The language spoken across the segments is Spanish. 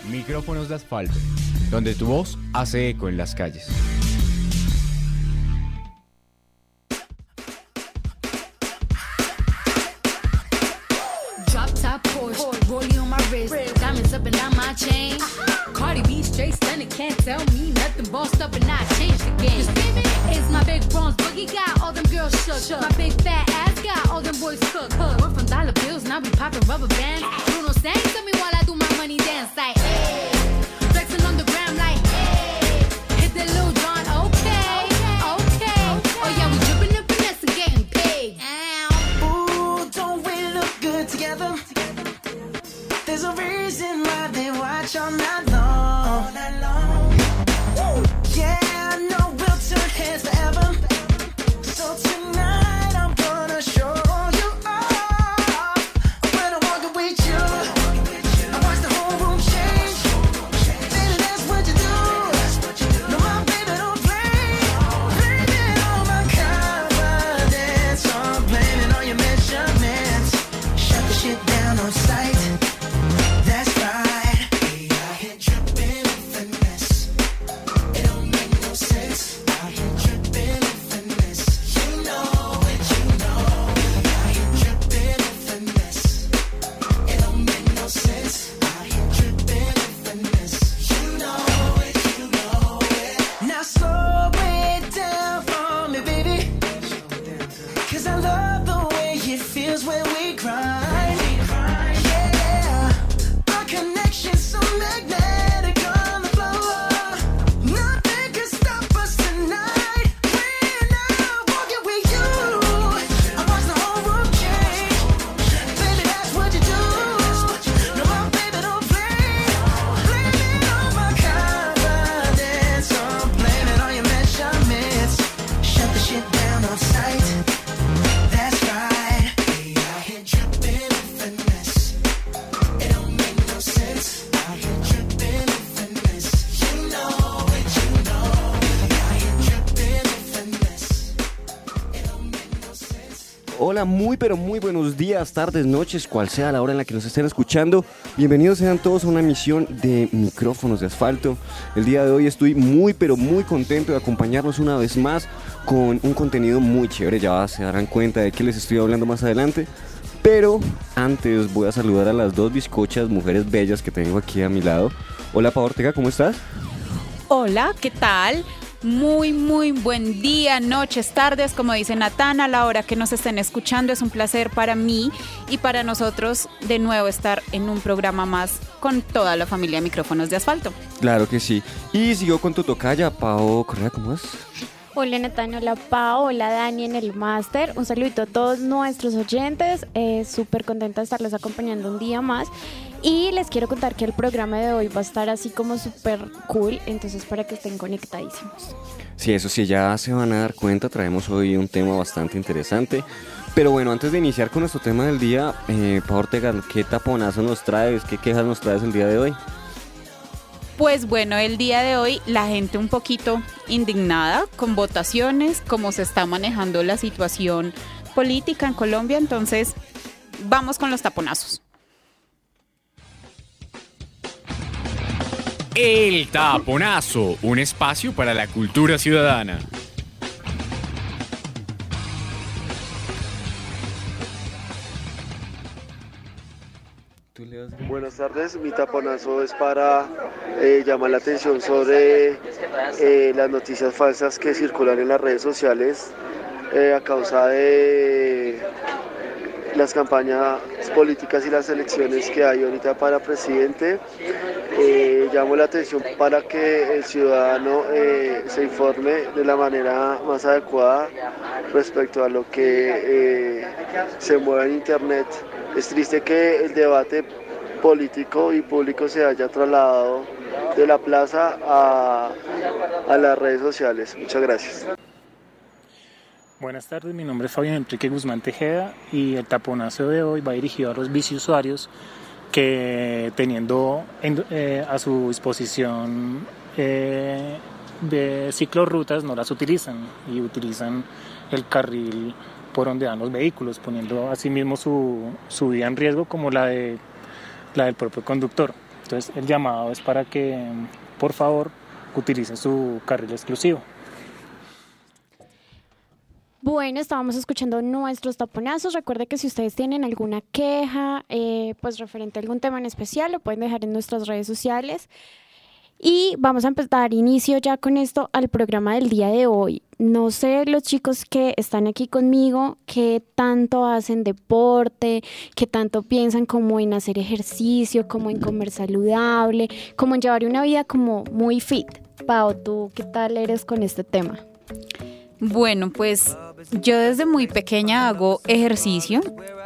Micrófonos de asfalto, donde tu voz hace eco en las calles. Drop top Porsche, rollie on my wrist, diamonds up and down my chain. Cardi B straight stunning, can't tell me nothing. Bossed up and I changed the game. It's my big bronze boogie, got all them girls shook. My big fat ass got all them boys cooked. Went from dollar bills, now we popping rubber bands. Bruno sang to me while I do my money dance like, hey. Flexing on the gram like, hey. Hit that Lil Jon, okay. Oh yeah, we dripping and finesse and getting paid. Ooh, don't we look good together? There's a reason why they watch all night long. Woo. Yeah, I know we'll turn heads forever. So tonight I'm gonna show you off. When I'm walking with you, I watch the whole room change. Baby, that's what you do. No, my baby don't play. Blame it on my confidence. I'm blaming on your measurements. Shut the shit down on sight. That's right. Hey, I hit dripping with finesse. It don't make no sense. I hit dripping with finesse. You know it, you know. I hit dripping with finesse. It don't make no sense. I hit dripping with finesse. You know it, you know it. Now slow it down for me, baby. 'Cause I love the way it feels when we grind. Yeah, our connection's so magnetic on the floor. Nothing can stop us tonight. When I'm walking with you, I watch the whole room change. Baby, that's what you do. No, my baby don't play. Blame it on my confidence. I'm blaming on your measurements. Shut the shit down on sight. That's right. Hey, I hit dripping with finesse. It don't make no sense. I hit dripping with finesse. You know it, you know. I hit dripping with finesse. It don't make no sense. Hola, muy pero muy buenos días, tardes, noches, cual sea la hora en la que nos estén escuchando. Bienvenidos sean todos a una emisión de Micrófonos de Asfalto. El día de hoy estoy muy pero muy contento de acompañarlos una vez más con un contenido muy chévere. Ya se darán cuenta de qué les estoy hablando más adelante. Pero antes voy a saludar a las dos bizcochas, mujeres bellas que tengo aquí a mi lado. Hola, Pau Ortega, ¿cómo estás? Hola, ¿qué tal? Muy buen día, noches, tardes, como dice Natán, a la hora que nos estén escuchando. Es un placer para mí y para nosotros de nuevo estar en un programa más con toda la familia Micrófonos de Asfalto. Claro que sí. Y siguió con tu tocaya, Pau Correa, ¿cómo vas? Hola Natán, hola Pau, hola Dani en el máster. Un saludito a todos nuestros oyentes. Súper contenta de estarles acompañando un día más. Y les quiero contar que el programa de hoy va a estar así como súper cool. Entonces para que estén conectadísimos. Sí, eso sí, ya se van a dar cuenta, traemos hoy un tema bastante interesante. Pero bueno, antes de iniciar con nuestro tema del día, Pau Ortega, ¿qué taponazo nos traes? ¿Qué quejas nos traes el día de hoy? Pues bueno, el día de hoy la gente un poquito indignada con votaciones, cómo se está manejando la situación política en Colombia, entonces vamos con los taponazos. El taponazo, un espacio para la cultura ciudadana. Buenas tardes, mi taponazo es para llamar la atención sobre las noticias falsas que circulan en las redes sociales a causa de las campañas políticas y las elecciones que hay ahorita para presidente. Llamo la atención para que el ciudadano se informe de la manera más adecuada respecto a lo que se mueve en internet. Es triste que el debate político y público se haya trasladado de la plaza a las redes sociales. Muchas gracias. Buenas tardes, mi nombre es Fabián Enrique Guzmán Tejeda y el taponazo de hoy va dirigido a los biciusuarios que teniendo a su disposición de ciclorrutas no las utilizan y utilizan el carril por donde van los vehículos, poniendo asimismo su vida en riesgo como la del propio conductor. Entonces el llamado es para que, por favor, utilicen su carril exclusivo. Bueno, estábamos escuchando nuestros taponazos. Recuerde que si ustedes tienen alguna queja, pues referente a algún tema en especial, lo pueden dejar en nuestras redes sociales. Y vamos a dar inicio ya con esto al programa del día de hoy. No sé, los chicos que están aquí conmigo, qué tanto hacen deporte, qué tanto piensan como en hacer ejercicio, como en comer saludable, como en llevar una vida como muy fit. Pau, ¿tú qué tal eres con este tema? Bueno, pues yo desde muy pequeña hago ejercicio,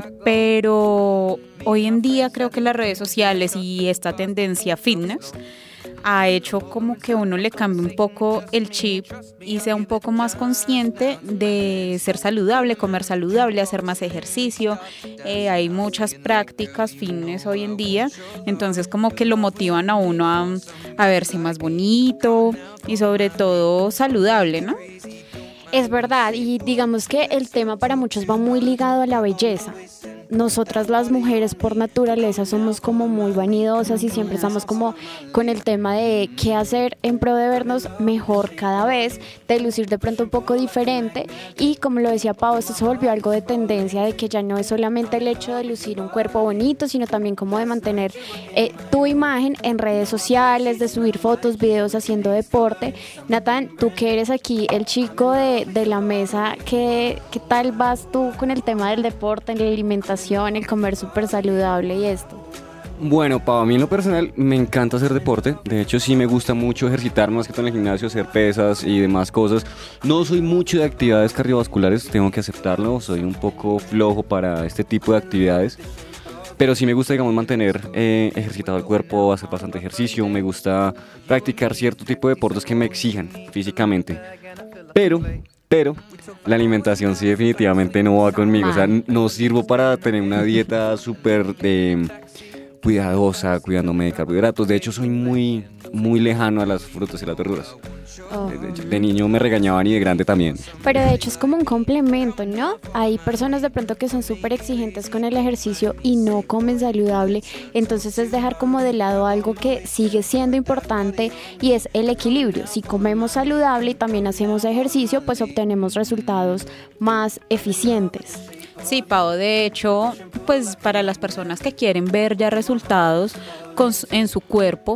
pero hoy en día creo que las redes sociales y esta tendencia fitness ha hecho como que uno le cambie un poco el chip y sea un poco más consciente de ser saludable, comer saludable, hacer más ejercicio. Hay muchas prácticas fitness hoy en día, entonces como que lo motivan a uno a verse más bonito y sobre todo saludable, ¿no? Es verdad, y digamos que el tema para muchos va muy ligado a la belleza. Nosotras las mujeres por naturaleza somos como muy vanidosas y siempre estamos como con el tema de qué hacer en pro de vernos mejor cada vez, de lucir de pronto un poco diferente, y como lo decía Pau, esto se volvió algo de tendencia, de que ya no es solamente el hecho de lucir un cuerpo bonito, sino también como de mantener tu imagen en redes sociales, de subir fotos, videos haciendo deporte. Natán, tú que eres aquí el chico de la mesa, ¿qué tal vas tú con el tema del deporte, la alimentación, el comer súper saludable y esto? Bueno, para mí en lo personal me encanta hacer deporte. De hecho sí me gusta mucho ejercitarme, más que todo en el gimnasio, hacer pesas y demás cosas. No soy mucho de actividades cardiovasculares, tengo que aceptarlo. Soy un poco flojo para este tipo de actividades. Pero sí me gusta, digamos, mantener ejercitado el cuerpo, hacer bastante ejercicio. Me gusta practicar cierto tipo de deportes que me exijan físicamente. Pero la alimentación sí definitivamente no va conmigo. O sea, no sirvo para tener una dieta súper cuidadosa, cuidándome de carbohidratos. De hecho, soy muy lejano a las frutas y las verduras. De niño me regañaban y de grande también. Pero de hecho es como un complemento, ¿no? Hay personas de pronto que son súper exigentes con el ejercicio y no comen saludable, entonces es dejar como de lado algo que sigue siendo importante y es el equilibrio. Si comemos saludable y también hacemos ejercicio, pues obtenemos resultados más eficientes. Sí, Pau, de hecho, pues para las personas que quieren ver ya resultados en su cuerpo,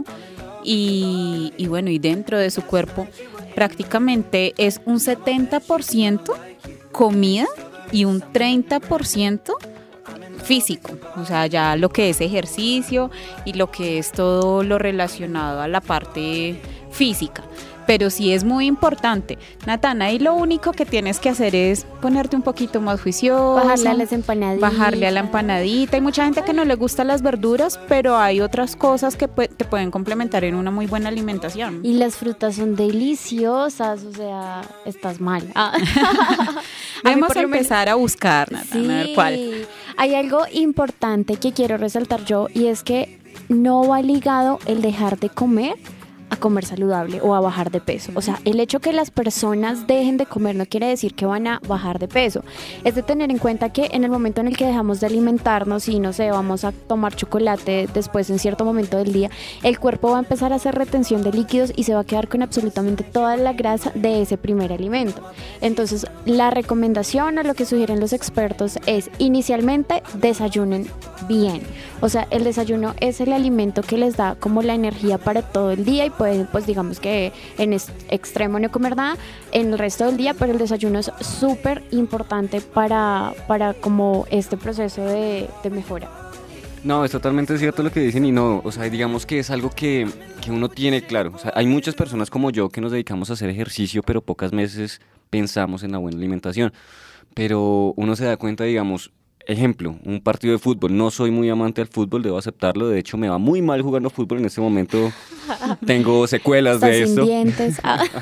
y bueno, y dentro de su cuerpo, prácticamente es un 70% comida y un 30% físico, o sea, ya lo que es ejercicio y lo que es todo lo relacionado a la parte física. Pero sí es muy importante, Natana, y lo único que tienes que hacer es ponerte un poquito más juicioso, bajarle a las empanaditas. Bajarle a la empanadita. Hay mucha gente que no le gusta las verduras, pero hay otras cosas que te pueden complementar en una muy buena alimentación. Y las frutas son deliciosas, o sea, estás mal. Vamos a empezar a buscar, Natana, a ver cuál. Hay algo importante que quiero resaltar yo, y es que no va ligado el dejar de comer a comer saludable o a bajar de peso. O sea, el hecho que las personas dejen de comer no quiere decir que van a bajar de peso. Es de tener en cuenta que en el momento en el que dejamos de alimentarnos y no sé, vamos a tomar chocolate después en cierto momento del día, el cuerpo va a empezar a hacer retención de líquidos y se va a quedar con absolutamente toda la grasa de ese primer alimento. Entonces, la recomendación o lo que sugieren los expertos es inicialmente desayunen bien. O sea, el desayuno es el alimento que les da como la energía para todo el día y pueden, pues digamos que en extremo no comer nada en el resto del día, pero el desayuno es súper importante para como este proceso de mejora. No, es totalmente cierto lo que dicen y no, o sea, digamos que es algo que uno tiene claro. O sea, hay muchas personas como yo que nos dedicamos a hacer ejercicio, pero pocas veces pensamos en la buena alimentación. Pero uno se da cuenta, digamos, ejemplo, un partido de fútbol. No soy muy amante del fútbol, debo aceptarlo. De hecho, me va muy mal jugando fútbol. En este momento tengo secuelas de esto. Sin dientes.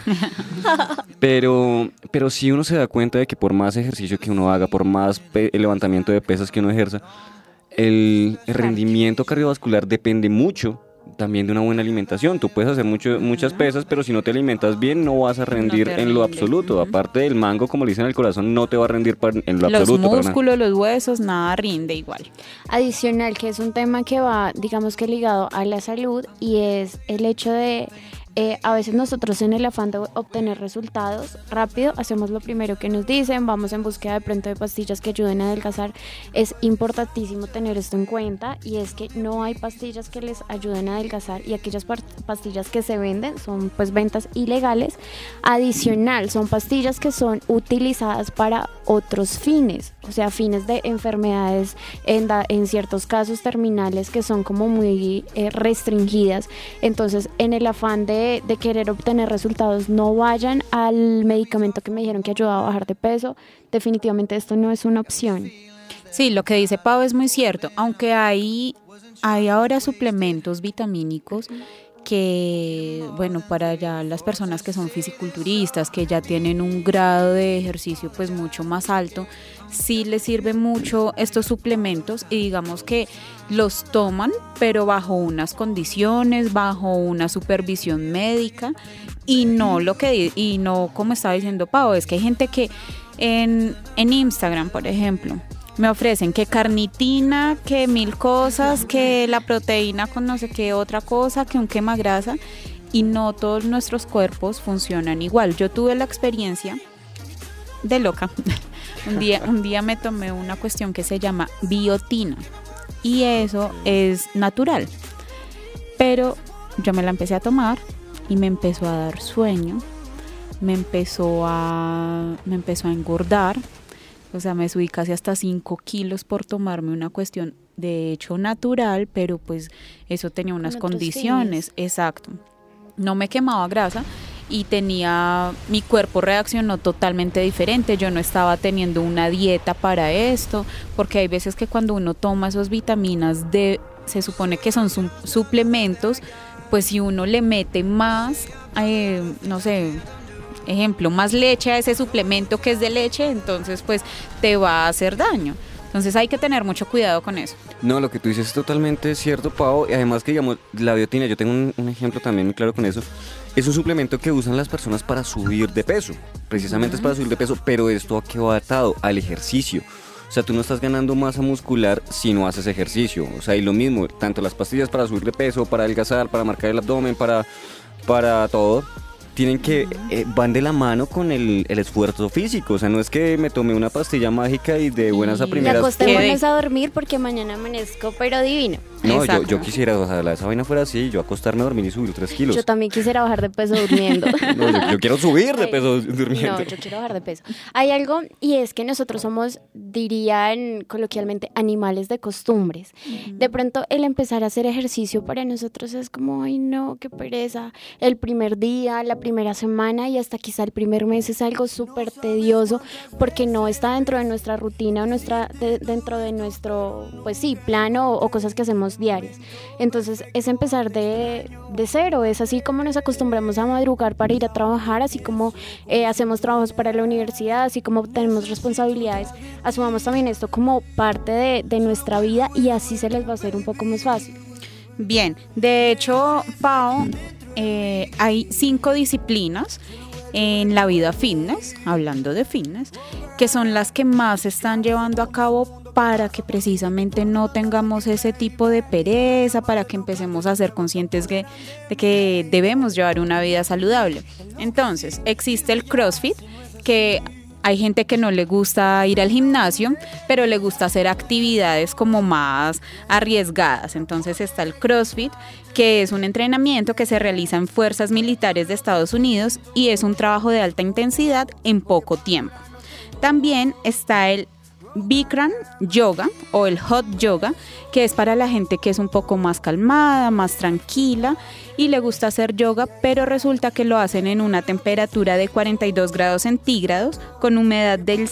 Pero sí uno se da cuenta de que por más ejercicio que uno haga, por más levantamiento de pesas que uno ejerza, el rendimiento cardiovascular depende mucho también de una buena alimentación. Tú puedes hacer muchas pesas, pero si no te alimentas bien no vas a rendir en lo absoluto. Aparte del mango, como le dicen al corazón, no te va a rendir en lo absoluto. Los músculos, los huesos, nada rinde igual. Adicional, que es un tema que va, digamos que ligado a la salud, y es el hecho de a veces nosotros en el afán de obtener resultados rápido hacemos lo primero que nos dicen, vamos en búsqueda de pronto de pastillas que ayuden a adelgazar. Es importantísimo tener esto en cuenta, y es que no hay pastillas que les ayuden a adelgazar, y aquellas pastillas que se venden son pues ventas ilegales. Adicional, son pastillas que son utilizadas para otros fines, o sea, fines de enfermedades en ciertos casos terminales que son como muy restringidas. Entonces, en el afán de querer obtener resultados, no vayan al medicamento que me dijeron que ayudaba a bajar de peso. Definitivamente esto no es una opción. Sí, lo que dice Pau es muy cierto, aunque hay ahora suplementos vitamínicos que, bueno, para ya las personas que son fisiculturistas, que ya tienen un grado de ejercicio pues mucho más alto, sí les sirve mucho estos suplementos, y digamos que los toman, pero bajo unas condiciones, bajo una supervisión médica, y no como estaba diciendo Pau, es que hay gente que en Instagram, por ejemplo, me ofrecen que carnitina, que 1000 cosas, que la proteína con no sé qué otra cosa, que un quemagrasa, y no todos nuestros cuerpos funcionan igual. Yo tuve la experiencia de loca. Un día me tomé una cuestión que se llama biotina, y eso es natural, pero yo me la empecé a tomar y me empezó a dar sueño, me empezó a engordar. O sea, me subí casi hasta 5 kilos por tomarme una cuestión de hecho natural, pero pues eso tenía unas condiciones. Exacto. No me quemaba grasa y mi cuerpo reaccionó totalmente diferente. Yo no estaba teniendo una dieta para esto, porque hay veces que cuando uno toma esas vitaminas se supone que son suplementos, pues si uno le mete más, no sé, ejemplo, más leche a ese suplemento que es de leche, entonces pues te va a hacer daño. Entonces hay que tener mucho cuidado con eso. No, lo que tú dices es totalmente cierto, Pau. Y además que, digamos, la biotina, yo tengo un ejemplo también muy claro con eso. Es un suplemento que usan las personas para subir de peso. Precisamente es para subir de peso, pero esto ¿a qué va atado? Al ejercicio. O sea, tú no estás ganando masa muscular si no haces ejercicio. O sea, y lo mismo, tanto las pastillas para subir de peso, para adelgazar, para marcar el abdomen, para todo, tienen que, van de la mano con el esfuerzo físico. O sea, no es que me tomé una pastilla mágica y de buenas a primeras... Y acostémonos a dormir porque mañana amanezco, pero divino. No, yo quisiera, o sea, esa vaina fuera así, yo acostarme a dormir y subir 3 kilos. Yo también quisiera bajar de peso durmiendo. No, yo quiero subir de peso durmiendo. No, yo quiero bajar de peso. Hay algo, y es que nosotros somos, dirían coloquialmente, animales de costumbres. De pronto, el empezar a hacer ejercicio para nosotros es como, ay no, qué pereza. El primer día, la primera semana y hasta quizá el primer mes es algo súper tedioso, porque no está dentro de nuestra rutina o dentro de nuestro, pues sí, plano o cosas que hacemos diarias. Entonces es empezar de cero. Es así como nos acostumbramos a madrugar para ir a trabajar, así como hacemos trabajos para la universidad, así como tenemos responsabilidades, asumamos también esto como parte de nuestra vida, y así se les va a hacer un poco más fácil. Bien, de hecho, Pau, hay 5 disciplinas en la vida fitness, hablando de fitness, que son las que más se están llevando a cabo para que precisamente no tengamos ese tipo de pereza, para que empecemos a ser conscientes de que debemos llevar una vida saludable. Entonces, existe el CrossFit, que hay gente que no le gusta ir al gimnasio, pero le gusta hacer actividades como más arriesgadas. Entonces está el CrossFit, que es un entrenamiento que se realiza en fuerzas militares de Estados Unidos y es un trabajo de alta intensidad en poco tiempo. También está el Bikram Yoga o el Hot Yoga, que es para la gente que es un poco más calmada, más tranquila y le gusta hacer yoga, pero resulta que lo hacen en una temperatura de 42 grados centígrados con humedad del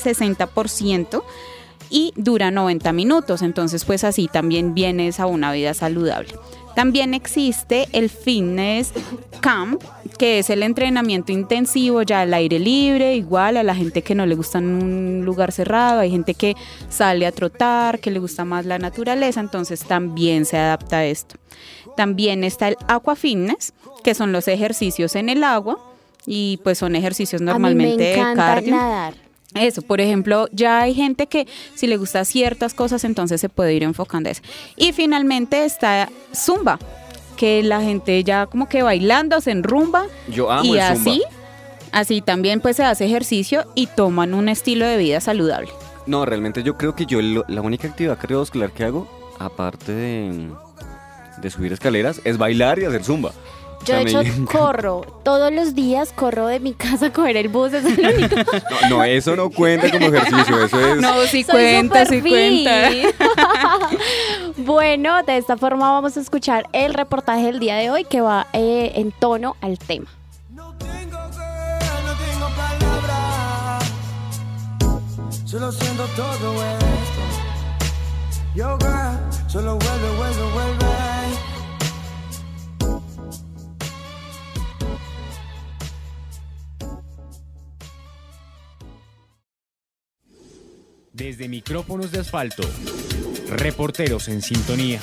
60% y dura 90 minutos. Entonces, pues así también vienes a una vida saludable. También existe el Fitness Camp, que es el entrenamiento intensivo ya al aire libre, igual a la gente que no le gusta en un lugar cerrado, hay gente que sale a trotar, que le gusta más la naturaleza, entonces también se adapta a esto. También está el aqua fitness, que son los ejercicios en el agua y pues son ejercicios normalmente a mí me encanta de cardio. nadar. Eso, por ejemplo, ya hay gente que si le gusta ciertas cosas, entonces se puede ir enfocando a eso. Y finalmente está Zumba, que la gente ya como que bailando se enrumba. Yo amo y el Zumba. así también pues se hace ejercicio y toman un estilo de vida saludable. No, realmente yo creo que la única actividad cardiovascular que hago, aparte de subir escaleras, es bailar y hacer Zumba. Yo de hecho corro, todos los días corro de mi casa a coger el bus, es el único. No, eso no cuenta como ejercicio, eso es... No, sí Soy cuenta, súper sí cuenta. fit. Bueno, de esta forma vamos a escuchar el reportaje del día de hoy que va en tono al tema. No tengo palabras, solo siento todo esto. Yo, girl, solo vuelve. Desde micrófonos de asfalto, reporteros en sintonía.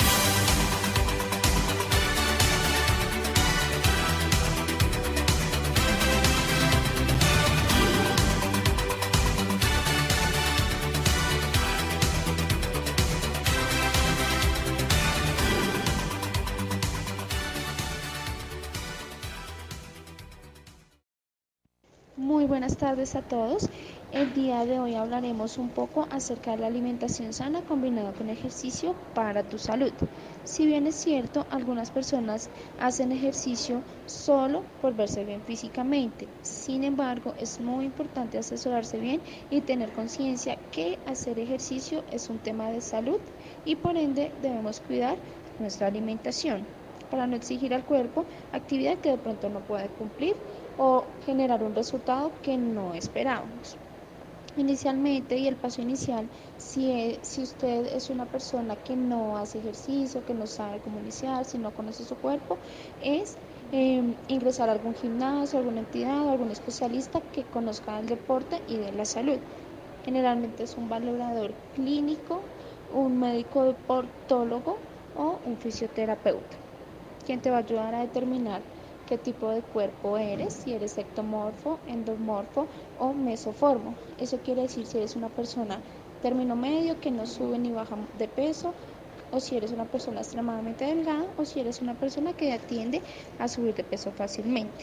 Muy buenas tardes a todos. El día de hoy hablaremos un poco acerca de la alimentación sana combinada con ejercicio para tu salud. Si bien es cierto, algunas personas hacen ejercicio solo por verse bien físicamente. Sin embargo, es muy importante asesorarse bien y tener conciencia que hacer ejercicio es un tema de salud y por ende debemos cuidar nuestra alimentación para no exigir al cuerpo actividad que de pronto no puede cumplir o generar un resultado que no esperábamos. Inicialmente, y el paso inicial, si usted es una persona que no hace ejercicio, que no sabe cómo iniciar, si no conoce su cuerpo, es ingresar a algún gimnasio, alguna entidad o algún especialista que conozca del deporte y de la salud. Generalmente es un valorador clínico, un médico deportólogo o un fisioterapeuta, quien te va a ayudar a determinar qué tipo de cuerpo eres, si eres ectomorfo, endomorfo o mesoformo. Eso quiere decir si eres una persona término medio que no sube ni baja de peso, o si eres una persona extremadamente delgada, o si eres una persona que tiende a subir de peso fácilmente.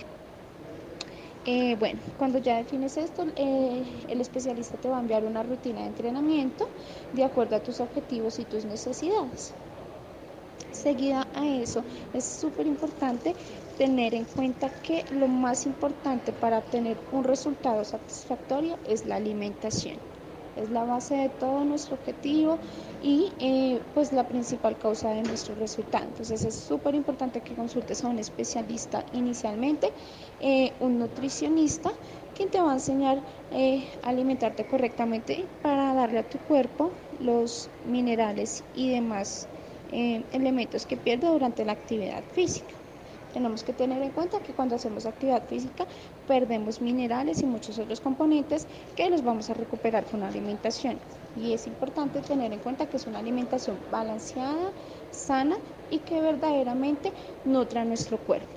Bueno, cuando ya defines esto, el especialista te va a enviar una rutina de entrenamiento de acuerdo a tus objetivos y tus necesidades. Seguida a eso, es súper importante tener en cuenta que lo más importante para obtener un resultado satisfactorio es la alimentación. Es la base de todo nuestro objetivo y pues la principal causa de nuestro resultado. Entonces es súper importante que consultes a un especialista inicialmente, un nutricionista, quien te va a enseñar a alimentarte correctamente para darle a tu cuerpo los minerales y demás elementos que pierde durante la actividad física. Tenemos que tener en cuenta que cuando hacemos actividad física perdemos minerales y muchos otros componentes que los vamos a recuperar con la alimentación. Y es importante tener en cuenta que es una alimentación balanceada, sana y que verdaderamente nutra nuestro cuerpo.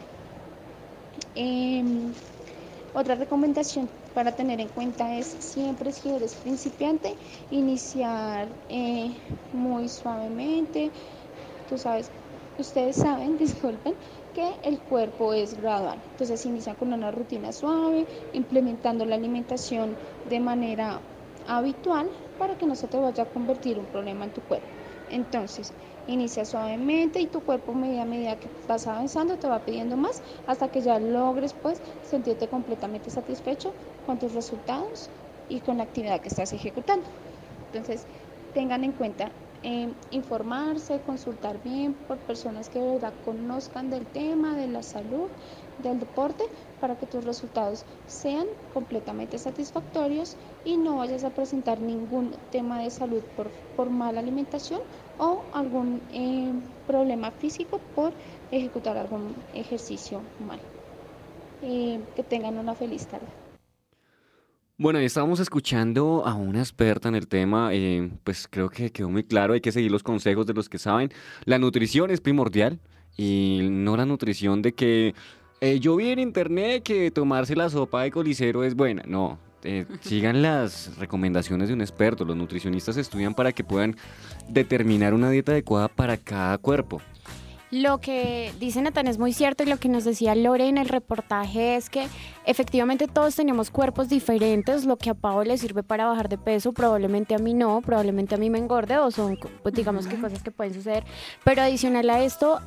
Otra recomendación para tener en cuenta es siempre, si eres principiante, iniciar muy suavemente. Ustedes saben, disculpen, que el cuerpo es gradual. Entonces inician con una rutina suave, implementando la alimentación de manera habitual para que no se te vaya a convertir un problema en tu cuerpo. Entonces, inicia suavemente y tu cuerpo a medida que vas avanzando te va pidiendo más hasta que ya logres pues sentirte completamente satisfecho con tus resultados y con la actividad que estás ejecutando. Entonces, tengan en cuenta informarse, consultar bien por personas que de verdad conozcan del tema, de la salud, del deporte, para que tus resultados sean completamente satisfactorios y no vayas a presentar ningún tema de salud por mala alimentación o algún problema físico por ejecutar algún ejercicio mal. Que tengan una feliz tarde. Bueno, y estábamos escuchando a una experta en el tema, pues creo que quedó muy claro, hay que seguir los consejos de los que saben. La nutrición es primordial y no la nutrición de que yo vi en internet que tomarse la sopa de colicero es buena. No, sigan las recomendaciones de un experto. Los nutricionistas estudian para que puedan determinar una dieta adecuada para cada cuerpo. Lo que dice Natán es muy cierto y lo que nos decía Lore en el reportaje es que efectivamente todos tenemos cuerpos diferentes. Lo que a Pau le sirve para bajar de peso probablemente a mí no, probablemente a mí me engorde o son, pues, digamos que cosas que pueden suceder. Pero adicional a esto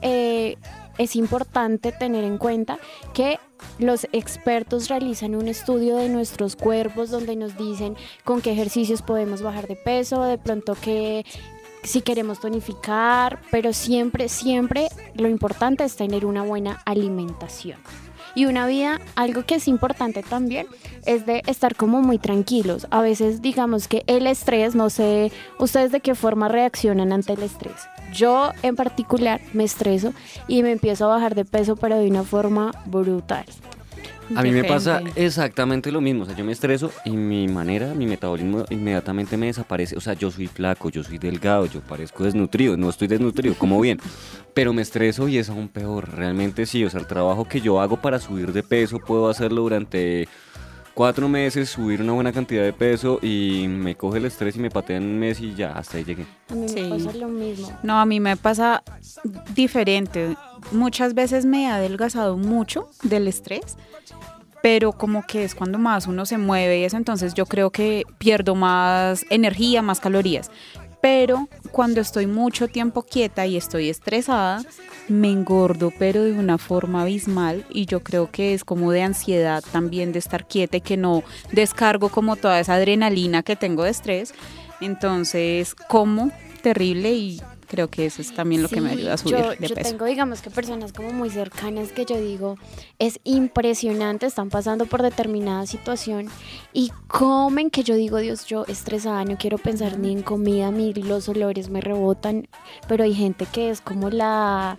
es importante tener en cuenta que los expertos realizan un estudio de nuestros cuerpos donde nos dicen con qué ejercicios podemos bajar de peso, de pronto que si queremos tonificar, pero siempre lo importante es tener una buena alimentación. Y una vida, algo que es importante también, es de estar como muy tranquilos. A veces digamos que el estrés, no sé ustedes de qué forma reaccionan ante el estrés. Yo en particular me estreso y me empiezo a bajar de peso, pero de una forma brutal. A mí me pasa exactamente lo mismo, o sea, yo me estreso y mi metabolismo inmediatamente me desaparece. O sea, yo soy flaco, yo soy delgado, yo parezco desnutrido, no estoy desnutrido, como bien, pero me estreso y es aún peor, realmente sí. O sea, el trabajo que yo hago para subir de peso, puedo hacerlo durante 4 meses, subir una buena cantidad de peso y me coge el estrés y me patea en un mes y ya, hasta ahí llegué. A mí me pasa lo mismo. No, a mí me pasa diferente. Muchas veces me he adelgazado mucho del estrés, pero como que es cuando más uno se mueve y eso, entonces yo creo que pierdo más energía, más calorías. Pero cuando estoy mucho tiempo quieta y estoy estresada, me engordo, pero de una forma abismal, y yo creo que es como de ansiedad también de estar quieta y que no descargo como toda esa adrenalina que tengo de estrés. Entonces como terrible y creo que eso es también lo que me ayuda a subir de peso. Yo tengo, digamos que personas como muy cercanas que yo digo, es impresionante, están pasando por determinada situación y comen, que yo digo, Dios, yo estresada, no quiero pensar ni en comida, los olores me rebotan, pero hay gente que es como la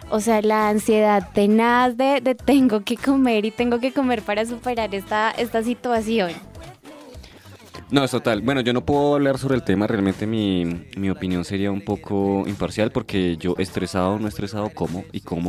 ansiedad tenaz de tengo que comer y tengo que comer para superar esta situación. No, es total. Bueno, yo no puedo hablar sobre el tema, realmente mi opinión sería un poco imparcial porque yo estresado, no estresado, como.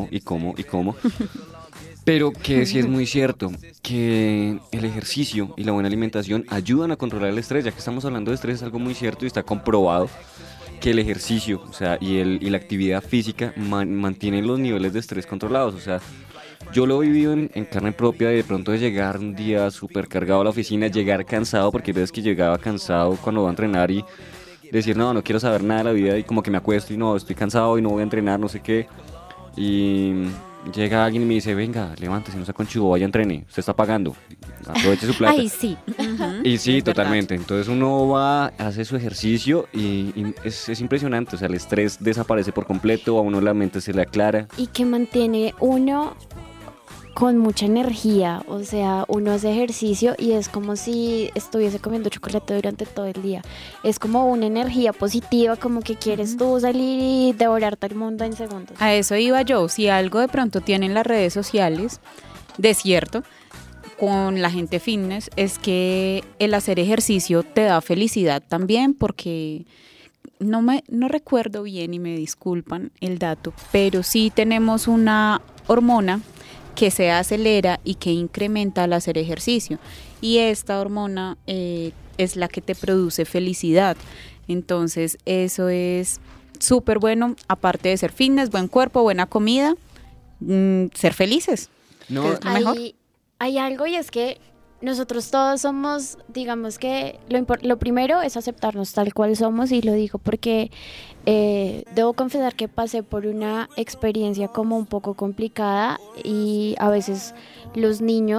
Pero que sí es muy cierto que el ejercicio y la buena alimentación ayudan a controlar el estrés. Ya que estamos hablando de estrés, es algo muy cierto y está comprobado que el ejercicio, o sea, y la actividad física mantienen los niveles de estrés controlados. O sea, yo lo he vivido en carne propia, de pronto de llegar un día súper cargado a la oficina, llegar cansado, porque hay veces que llegaba cansado cuando voy a entrenar y decir, no quiero saber nada de la vida y como que me acuesto y no, estoy cansado y no voy a entrenar, no sé qué. Y llega alguien y me dice, venga, levántese, no sea conchudo, vaya a entrene, usted está pagando, aproveche su plata. Ay, sí. Y sí, Es totalmente. Verdad. Entonces uno va, hace su ejercicio y es impresionante, o sea, el estrés desaparece por completo, a uno la mente se le aclara. Y que mantiene uno con mucha energía, o sea, uno hace ejercicio y es como si estuviese comiendo chocolate durante todo el día. Es como una energía positiva, como que quieres tú salir y devorarte el mundo en segundos. A eso iba yo. Si algo de pronto tienen las redes sociales, de cierto, con la gente fitness, es que el hacer ejercicio te da felicidad también, porque no recuerdo bien y me disculpan el dato, pero sí tenemos una hormona que se acelera y que incrementa al hacer ejercicio, y esta hormona es la que te produce felicidad. Entonces eso es súper bueno, aparte de ser fitness, buen cuerpo, buena comida, ser felices, que es lo mejor. Hay algo, y es que nosotros todos somos, digamos que lo primero es aceptarnos tal cual somos, y lo digo porque debo confesar que pasé por una experiencia como un poco complicada, y a veces los niños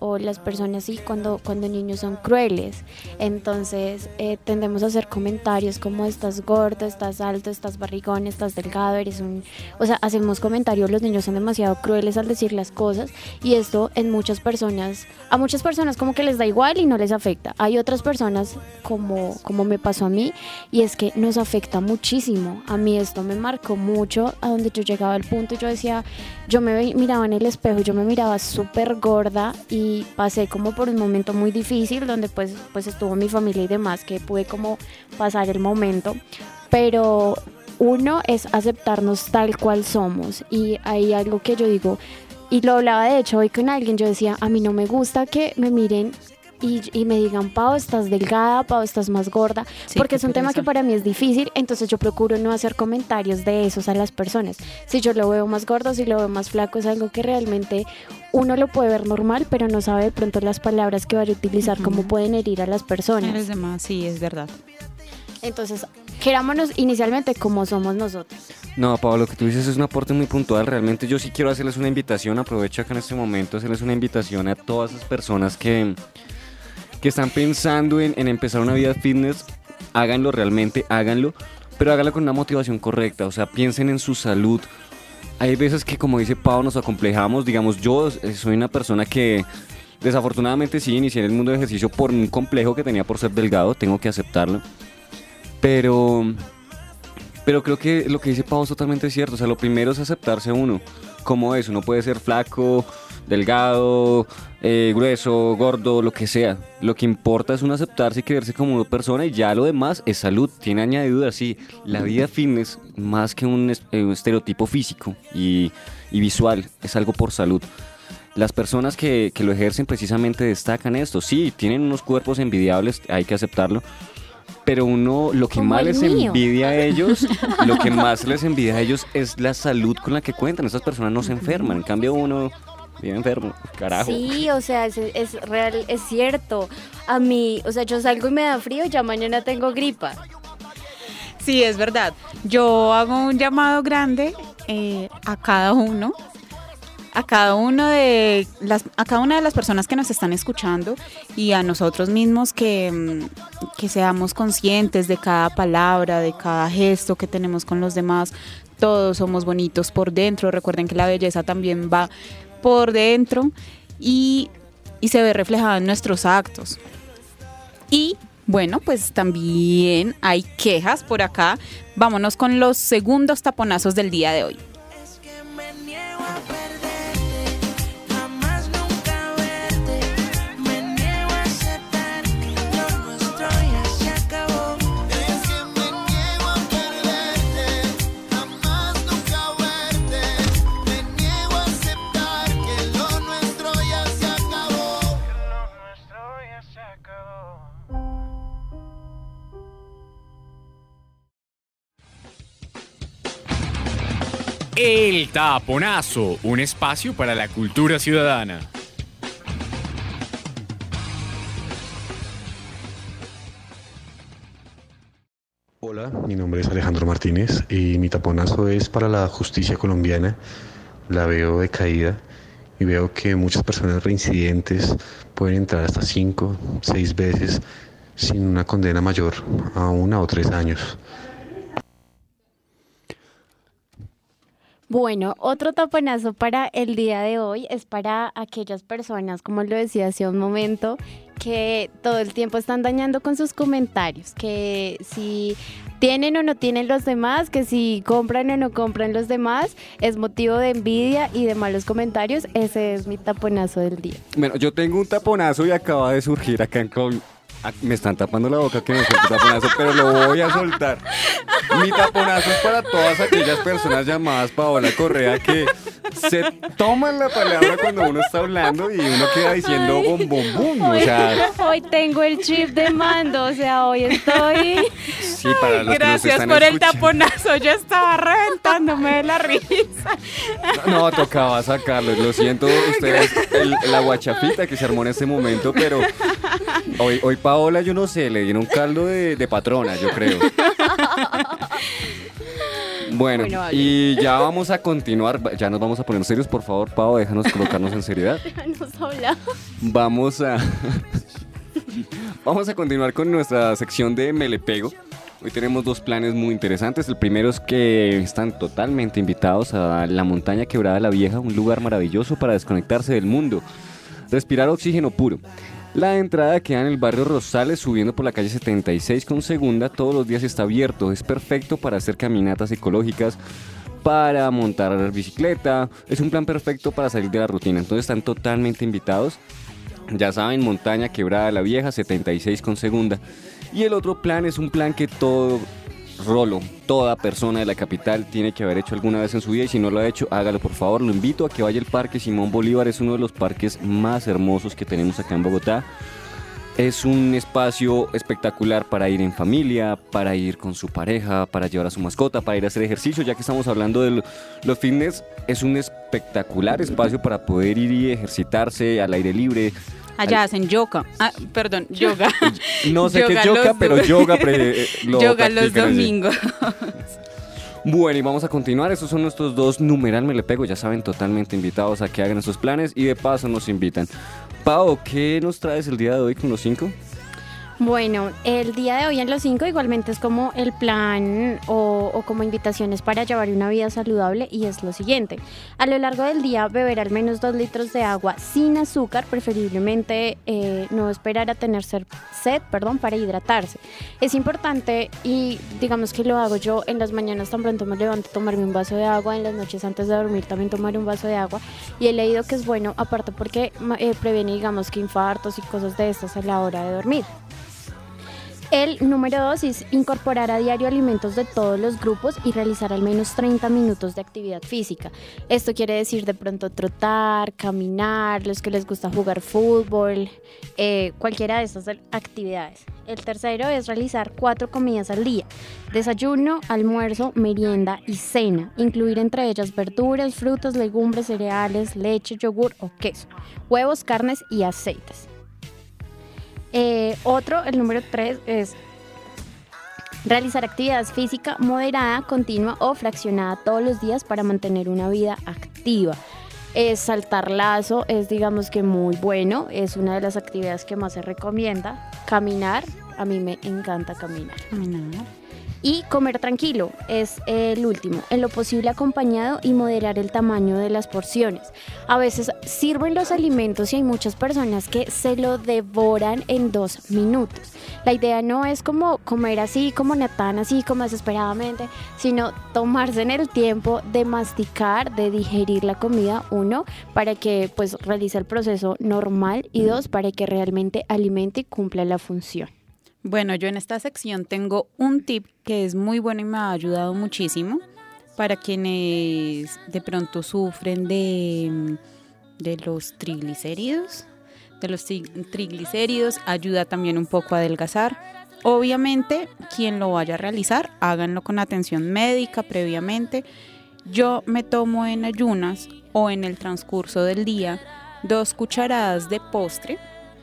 o las personas sí cuando niños son crueles. Entonces tendemos a hacer comentarios como estás gordo, estás alto, estás barrigón, estás delgado, o sea, hacemos comentarios, los niños son demasiado crueles al decir las cosas y esto a muchas personas como que les da igual y no les afecta. Hay otras personas como me pasó a mí y es que nos afecta muchísimo. A mí esto me marcó mucho, a donde yo llegaba al punto, yo me miraba en el espejo, yo me miraba súper gorda y pasé como por un momento muy difícil donde pues estuvo mi familia y demás, que pude como pasar el momento, pero uno es aceptarnos tal cual somos. Y hay algo que yo digo, y lo hablaba de hecho hoy con alguien, yo decía, a mí no me gusta que me miren y me digan, Pau, estás delgada, Pau, estás más gorda, sí, porque es un tema que para mí es difícil, entonces yo procuro no hacer comentarios de esos a las personas. Si yo lo veo más gordo, si lo veo más flaco, es algo que realmente uno lo puede ver normal, pero no sabe de pronto las palabras que vaya a utilizar, cómo pueden herir a las personas. A los demás, sí, es verdad. Entonces, querámonos inicialmente como somos nosotros. No, Pablo, lo que tú dices es un aporte muy puntual. Realmente yo sí quiero hacerles una invitación, aprovecho acá en este momento, hacerles una invitación a todas esas personas que están pensando en empezar una vida fitness. Háganlo realmente, háganlo, pero háganlo con una motivación correcta, o sea, piensen en su salud. Hay veces que, como dice Pau, nos acomplejamos. Digamos, yo soy una persona que desafortunadamente sí inicié en el mundo del ejercicio por un complejo que tenía por ser delgado, tengo que aceptarlo. Pero creo que lo que dice Pau es totalmente cierto. O sea, lo primero es aceptarse uno, como es. Uno puede ser flaco, delgado, grueso, gordo, lo que sea. Lo que importa es uno aceptarse y quererse como una persona, y ya lo demás es salud. Tiene añadiduras, sí. La vida fitness, más que un estereotipo físico y visual, es algo por salud. Las personas que lo ejercen precisamente destacan esto. Sí, tienen unos cuerpos envidiables, hay que aceptarlo. Pero lo que más les envidia a ellos, lo que más les envidia a ellos es la salud con la que cuentan. Estas personas no se enferman, en cambio uno vive enfermo, carajo. Sí, o sea, es real, es cierto. A mí, o sea, yo salgo y me da frío, ya mañana tengo gripa. Sí, es verdad. Yo hago un llamado grande a cada una de las personas que nos están escuchando y a nosotros mismos que seamos conscientes de cada palabra, de cada gesto que tenemos con los demás. Todos somos bonitos por dentro. Recuerden que la belleza también va por dentro y se ve reflejada en nuestros actos. Y bueno, pues también hay quejas por acá. Vámonos con los segundos taponazos del día de hoy. El Taponazo, un espacio para la cultura ciudadana. Hola, mi nombre es Alejandro Martínez y mi taponazo es para la justicia colombiana. La veo decaída y veo que muchas personas reincidentes pueden entrar hasta 5, 6 veces sin una condena mayor a 1 o 3 años. Bueno, otro taponazo para el día de hoy es para aquellas personas, como lo decía hace un momento, que todo el tiempo están dañando con sus comentarios, que si tienen o no tienen los demás, que si compran o no compran los demás, es motivo de envidia y de malos comentarios. Ese es mi taponazo del día. Bueno, yo tengo un taponazo y acaba de surgir acá en Colombia. Me están tapando la boca que me suelte taponazo, pero lo voy a soltar. Mi taponazo es para todas aquellas personas llamadas Paola Correa que se toman la palabra cuando uno está hablando y uno queda diciendo bom, bom, bom. O sea, hoy tengo el chip de mando, o sea, hoy estoy... Sí, para los gracias que nos están por escuchando. el taponazo, yo estaba reventándome de la risa. No, tocaba sacarlo, lo siento ustedes, la guachafita que se armó en este momento, pero hoy Paola, yo no sé, le dieron caldo de patrona, yo creo. Bueno, Bueno, vale. y ya vamos a continuar, ya nos vamos a poner serios, por favor, Pau, déjanos colocarnos en seriedad. Déjanos hablar. Vamos a vamos a continuar con nuestra sección de Me le pego. Hoy tenemos dos planes muy interesantes. El primero es que están totalmente invitados a la montaña Quebrada la Vieja, un lugar maravilloso para desconectarse del mundo, respirar oxígeno puro. La entrada queda en el barrio Rosales, subiendo por la calle 76 con Segunda. Todos los días está abierto. Es perfecto para hacer caminatas ecológicas, para montar bicicleta. Es un plan perfecto para salir de la rutina. Entonces están totalmente invitados. Ya saben, montaña Quebrada la Vieja, 76 con Segunda. Y el otro plan es un plan que todo rolo, toda persona de la capital tiene que haber hecho alguna vez en su vida, y si no lo ha hecho, hágalo por favor. Lo invito a que vaya al Parque Simón Bolívar. Es uno de los parques más hermosos que tenemos acá en Bogotá. Es un espacio espectacular para ir en familia, para ir con su pareja, para llevar a su mascota, para ir a hacer ejercicio. Ya que estamos hablando de los fitness, es un espectacular espacio para poder ir y ejercitarse al aire libre. Allá hacen yoga. Perdón, yoga. No sé qué es los yoga, pero yoga yoga los practican allí. domingos. Bueno, y vamos a continuar. Estos son nuestros dos numeral Me le pego. Ya saben, totalmente invitados a que hagan esos planes y de paso nos invitan. Pau, ¿qué nos traes el día de hoy con los 5? Bueno, el día de hoy en los 5 igualmente es como el plan o como invitaciones para llevar una vida saludable, y es lo siguiente: a lo largo del día beber al menos 2 litros de agua sin azúcar, preferiblemente no esperar a tener sed, para hidratarse. Es importante, y digamos que lo hago yo en las mañanas tan pronto me levanto, tomarme un vaso de agua, en las noches antes de dormir también tomar un vaso de agua, y he leído que es bueno, aparte porque previene, digamos, que infartos y cosas de estas a la hora de dormir. El número 2 es incorporar a diario alimentos de todos los grupos y realizar al menos 30 minutos de actividad física. Esto quiere decir de pronto trotar, caminar, los que les gusta jugar fútbol, cualquiera de estas actividades. El tercero es realizar 4 comidas al día: desayuno, almuerzo, merienda y cena. Incluir entre ellas verduras, frutas, legumbres, cereales, leche, yogur o queso, huevos, carnes y aceites. El número 3 es realizar actividad física moderada, continua o fraccionada todos los días para mantener una vida activa. Saltar lazo es, digamos, que muy bueno, es una de las actividades que más se recomienda. Caminar, a mí me encanta caminar. Y comer tranquilo es el último, en lo posible acompañado, y moderar el tamaño de las porciones. A veces sirven los alimentos y hay muchas personas que se lo devoran en 2 minutos. La idea no es como comer así, como Natán, así como desesperadamente, sino tomarse en el tiempo de masticar, de digerir la comida, 1, para que pues realice el proceso normal, y 2, para que realmente alimente y cumpla la función. Bueno, yo en esta sección tengo un tip que es muy bueno y me ha ayudado muchísimo para quienes de pronto sufren de los triglicéridos. Ayuda también un poco a adelgazar. Obviamente, quien lo vaya a realizar, háganlo con atención médica previamente. Yo me tomo en ayunas o en el transcurso del día 2 cucharadas de postre.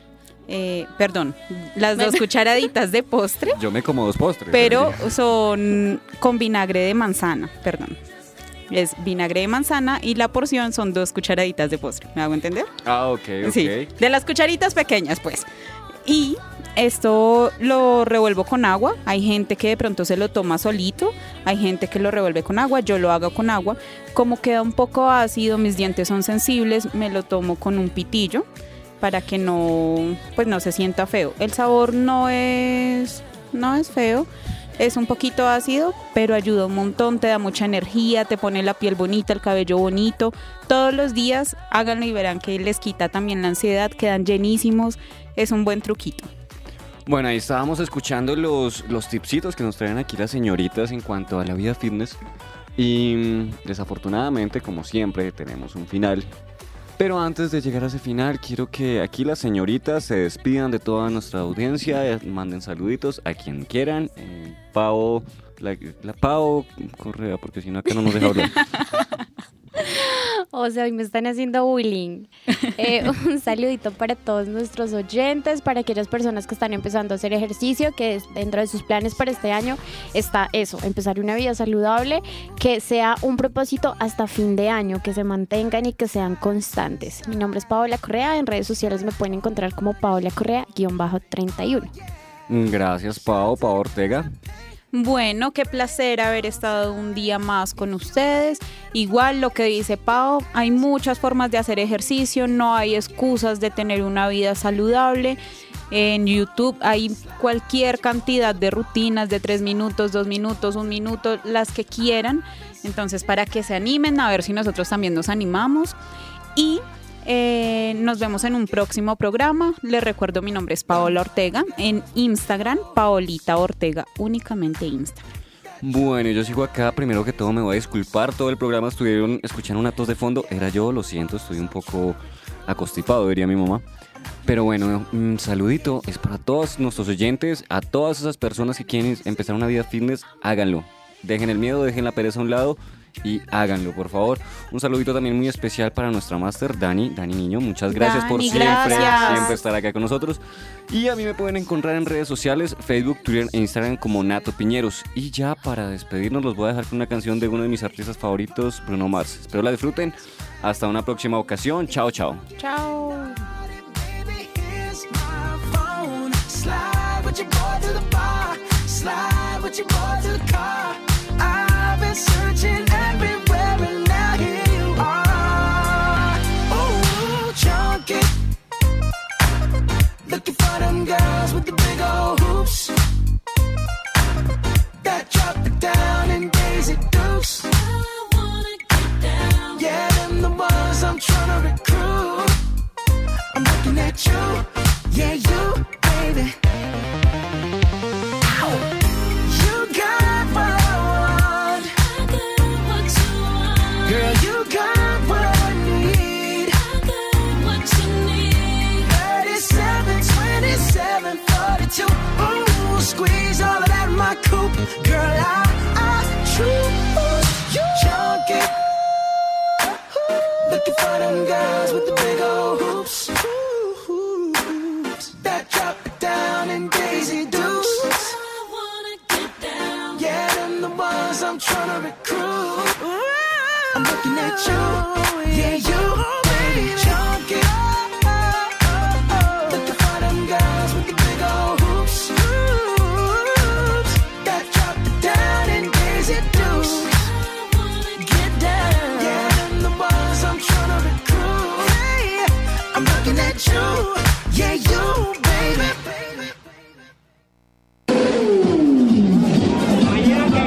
Las 2 cucharaditas de postre. Yo me como 2 postres. Pero son con vinagre de manzana, Es vinagre de manzana y la porción son 2 cucharaditas de postre. ¿Me hago entender? Ok. Sí, de las cucharitas pequeñas, pues. Y esto lo revuelvo con agua. Hay gente que de pronto se lo toma solito, hay gente que lo revuelve con agua. Yo lo hago con agua. Como queda un poco ácido, mis dientes son sensibles, me lo tomo con un pitillo, para que no se sienta feo. El sabor no es feo, es un poquito ácido, pero ayuda un montón, te da mucha energía, te pone la piel bonita, el cabello bonito. Todos los días háganlo y verán que les quita también la ansiedad, quedan llenísimos, es un buen truquito. Bueno, ahí estábamos escuchando los tipsitos que nos traen aquí las señoritas en cuanto a la vida fitness, y desafortunadamente, como siempre, tenemos un final. Pero antes de llegar a ese final, quiero que aquí las señoritas se despidan de toda nuestra audiencia, manden saluditos a quien quieran. Pau, la Pau Correa, porque si no acá no nos deja hablar. O sea, hoy me están haciendo bullying. Un saludito para todos nuestros oyentes, para aquellas personas que están empezando a hacer ejercicio, que dentro de sus planes para este año está eso, empezar una vida saludable, que sea un propósito hasta fin de año, que se mantengan y que sean constantes. Mi nombre es Paola Correa, en redes sociales me pueden encontrar como Paola Correa-31. Gracias, Pao Ortega. Bueno, qué placer haber estado un día más con ustedes. Igual lo que dice Pao, hay muchas formas de hacer ejercicio, no hay excusas de tener una vida saludable. En YouTube hay cualquier cantidad de rutinas de 3 minutos, 2 minutos, 1 minuto, las que quieran. Entonces, para que se animen, a ver si nosotros también nos animamos. Y nos vemos en un próximo programa. Les recuerdo, mi nombre es Paola Ortega. En Instagram, Paolita Ortega, únicamente Instagram. Bueno, yo sigo acá. Primero que todo me voy a disculpar. Todo el programa estuvieron escuchando una tos de fondo. Era yo, lo siento, estoy un poco acostipado, diría mi mamá. Pero bueno, un saludito es para todos nuestros oyentes. A todas esas personas que quieren empezar una vida fitness, háganlo. Dejen el miedo, dejen la pereza a un lado y háganlo, por favor. Un saludito también muy especial para nuestra máster, Dani Niño. Muchas gracias por siempre estar acá con nosotros. Y a mí me pueden encontrar en redes sociales, Facebook, Twitter e Instagram como Nato Piñeros. Y ya para despedirnos los voy a dejar con una canción de uno de mis artistas favoritos, Bruno Mars. Espero la disfruten. Hasta una próxima ocasión. Chao, chao. Chao. Slide with your boy to the bar. Slide with your boy to the car. I've been searching everywhere and now here you are. Ooh, chunky. Looking for them girls with the big old hoops that drop it down in Daisy Dukes. I wanna get down. Yeah, them the ones I'm trying to recruit. I'm looking at you. Yeah, you, baby. Ow. You got what I want. I got what you want. Girl, you got what I need. I got what you need. 37, 27, 42. Ooh, squeeze all of that in my coupe. Girl, I choose you. Chunky. Looking for them girls with the big old hoops that drop it down in Daisy Dukes. I wanna get down. Yeah, them the ones I'm trying to recruit. I'm looking at you. Yeah, you, baby, chunky. Looking for them girls with the big old hoops that drop it down in Daisy Dukes. I wanna get down. Yeah, them the ones I'm trying to recruit. Hey, I'm looking at you. Yeah, you, baby.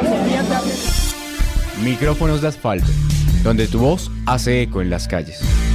Micrófonos de asfalto, donde tu voz hace eco en las calles.